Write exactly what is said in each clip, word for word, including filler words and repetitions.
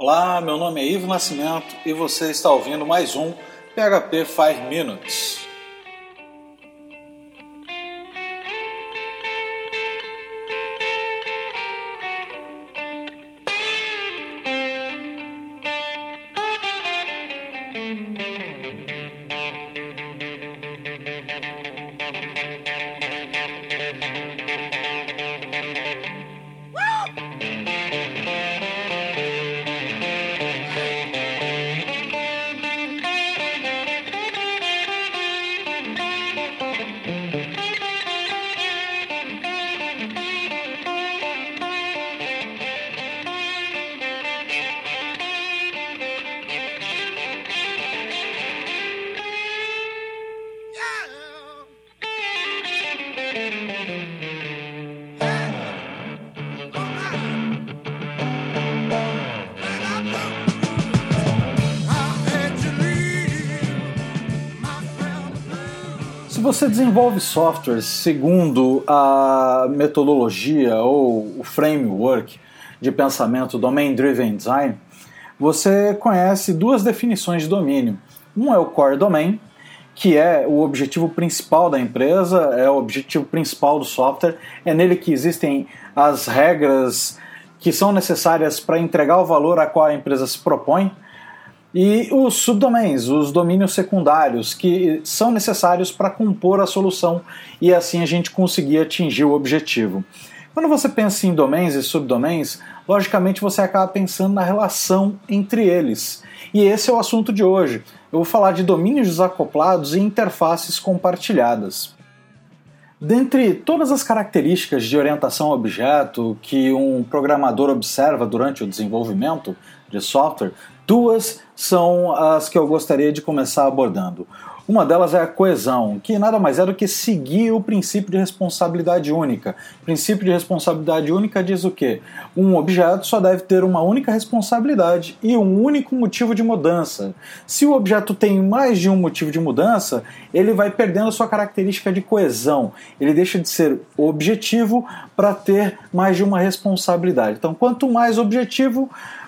Olá, meu nome é Ivo Nascimento e você está ouvindo mais um P H P cinco Minutes. Se você desenvolve software segundo a metodologia ou o framework de pensamento Domain Driven Design, você conhece duas definições de domínio. Um é o Core Domain, que é o objetivo principal da empresa, é o objetivo principal do software, é nele que existem as regras que são necessárias para entregar o valor a qual a empresa se propõe. E os subdomains, os domínios secundários, que são necessários para compor a solução e assim a gente conseguir atingir o objetivo. Quando você pensa em domains e subdomains, logicamente você acaba pensando na relação entre eles. E esse é o assunto de hoje. Eu vou falar de domínios desacoplados e interfaces compartilhadas. Dentre todas as características de orientação a objeto que um programador observa durante o desenvolvimento de software, duas são as que eu gostaria de começar abordando. Uma delas é a coesão, que nada mais é do que seguir o princípio de responsabilidade única. O princípio de responsabilidade única diz o quê? Um objeto só deve ter uma única responsabilidade e um único motivo de mudança. Se o objeto tem mais de um motivo de mudança, ele vai perdendo a sua característica de coesão. Ele deixa de ser objetivo para ter mais de uma responsabilidade. Então, quanto mais objetivo,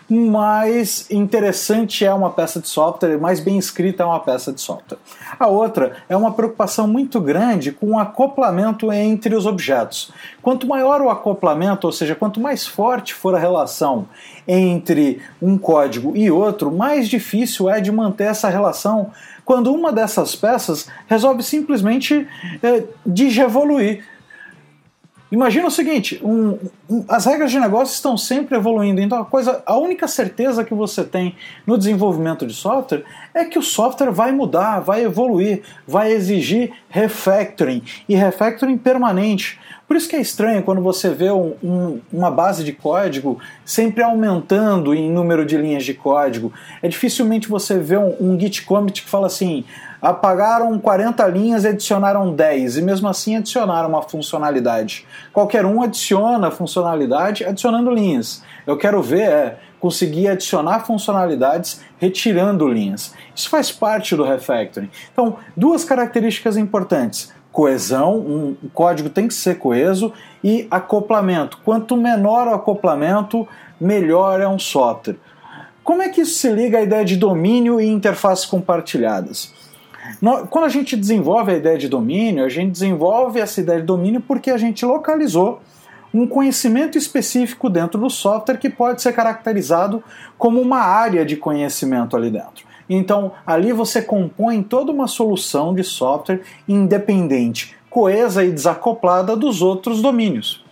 mais interessante é uma peça de software, mais bem escrita é uma peça de software. A outra é uma preocupação muito grande com o acoplamento entre os objetos. Quanto maior o acoplamento, ou seja, quanto mais forte for a relação entre um código e outro, mais difícil é de manter essa relação quando uma dessas peças resolve simplesmente é, digievoluir. Imagina o seguinte, um, um, as regras de negócio estão sempre evoluindo, então a, coisa, a única certeza que você tem no desenvolvimento de software é que o software vai mudar, vai evoluir, vai exigir refactoring, e refactoring permanente. Por isso que é estranho quando você vê um, um, uma base de código sempre aumentando em número de linhas de código. É dificilmente você vê um, um git commit que fala assim: apagaram quarenta linhas e adicionaram dez, e mesmo assim adicionaram uma funcionalidade. Qualquer um adiciona funcionalidade adicionando linhas. Eu quero ver é conseguir adicionar funcionalidades retirando linhas. Isso faz parte do refactoring. Então, duas características importantes: coesão, um, o código tem que ser coeso, e acoplamento. Quanto menor o acoplamento, melhor é um software. Como é que isso se liga à ideia de domínio e interfaces compartilhadas? Quando a gente desenvolve a ideia de domínio, a gente desenvolve essa ideia de domínio porque a gente localizou um conhecimento específico dentro do software que pode ser caracterizado como uma área de conhecimento ali dentro. Então, ali você compõe toda uma solução de software independente, coesa e desacoplada dos outros domínios.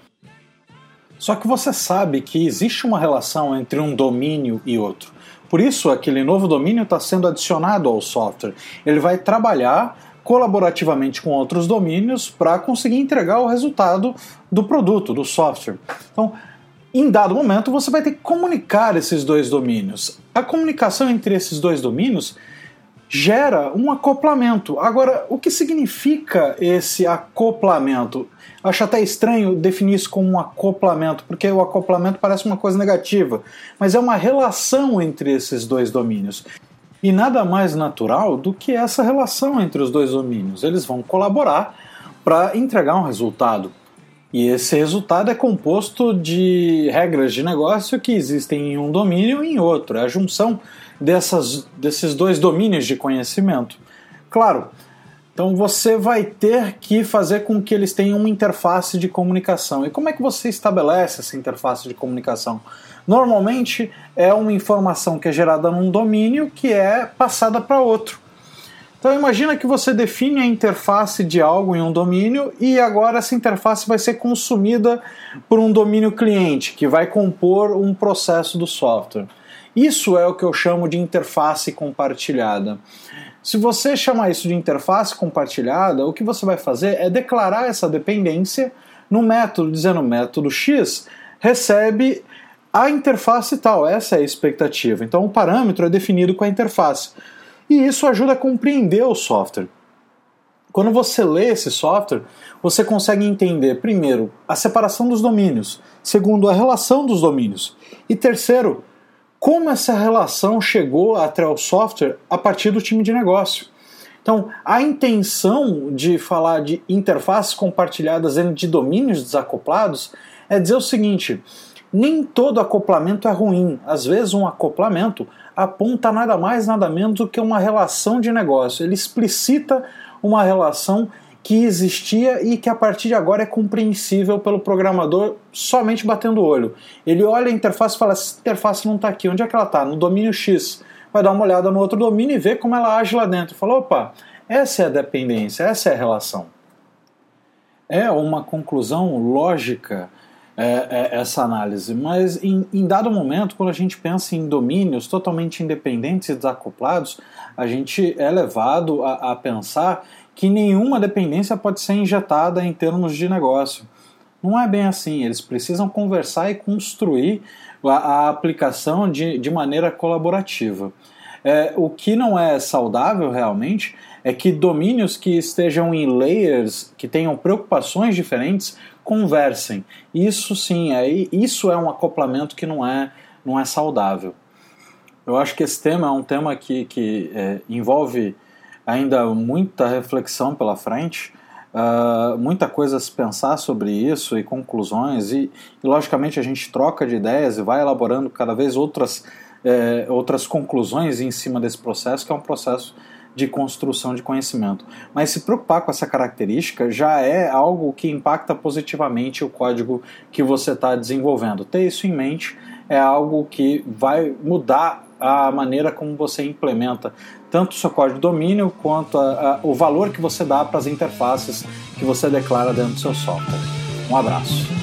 Só que você sabe que existe uma relação entre um domínio e outro. Por isso, aquele novo domínio está sendo adicionado ao software. Ele vai trabalhar colaborativamente com outros domínios para conseguir entregar o resultado do produto, do software. Então, em dado momento, você vai ter que comunicar esses dois domínios. A comunicação entre esses dois domínios gera um acoplamento. Agora, o que significa esse acoplamento? Acho até estranho definir isso como um acoplamento, porque o acoplamento parece uma coisa negativa, mas é uma relação entre esses dois domínios. E nada mais natural do que essa relação entre os dois domínios. Eles vão colaborar para entregar um resultado. E esse resultado é composto de regras de negócio que existem em um domínio e em outro. É a junção dessas, desses dois domínios de conhecimento. Claro, então você vai ter que fazer com que eles tenham uma interface de comunicação. E como é que você estabelece essa interface de comunicação? Normalmente é uma informação que é gerada num domínio que é passada para outro. Então imagina que você define a interface de algo em um domínio e agora essa interface vai ser consumida por um domínio cliente, que vai compor um processo do software. Isso é o que eu chamo de interface compartilhada. Se você chamar isso de interface compartilhada, o que você vai fazer é declarar essa dependência no método, dizendo o método X recebe a interface tal, essa é a expectativa. Então o parâmetro é definido com a interface. E isso ajuda a compreender o software. Quando você lê esse software, você consegue entender, primeiro, a separação dos domínios, segundo, a relação dos domínios, e terceiro, como essa relação chegou até o software a partir do time de negócio. Então, a intenção de falar de interfaces compartilhadas de domínios desacoplados é dizer o seguinte: nem todo acoplamento é ruim. Às vezes um acoplamento aponta nada mais, nada menos do que uma relação de negócio. Ele explicita uma relação que existia e que a partir de agora é compreensível pelo programador somente batendo o olho. Ele olha a interface e fala: essa interface não está aqui, onde é que ela está? No domínio X. Vai dar uma olhada no outro domínio e ver como ela age lá dentro. Fala: opa, essa é a dependência, essa é a relação. É uma conclusão lógica É, é, essa análise, mas em, em dado momento, quando a gente pensa em domínios totalmente independentes e desacoplados, a gente é levado a, a pensar que nenhuma dependência pode ser injetada em termos de negócio. Não é bem assim, eles precisam conversar e construir a, a aplicação de, de maneira colaborativa. É, o que não é saudável realmente é que domínios que estejam em layers, que tenham preocupações diferentes, conversem. Isso sim, é, isso é um acoplamento que não é, não é saudável. Eu acho que esse tema é um tema que, que é, envolve ainda muita reflexão pela frente, uh, muita coisa a se pensar sobre isso e conclusões, e, e logicamente a gente troca de ideias e vai elaborando cada vez outras, é, outras conclusões em cima desse processo, que é um processo de construção de conhecimento. Mas se preocupar com essa característica já é algo que impacta positivamente o código que você está desenvolvendo. Ter isso em mente é algo que vai mudar a maneira como você implementa tanto o seu código de domínio quanto a, a, o valor que você dá para as interfaces que você declara dentro do seu software. Um abraço.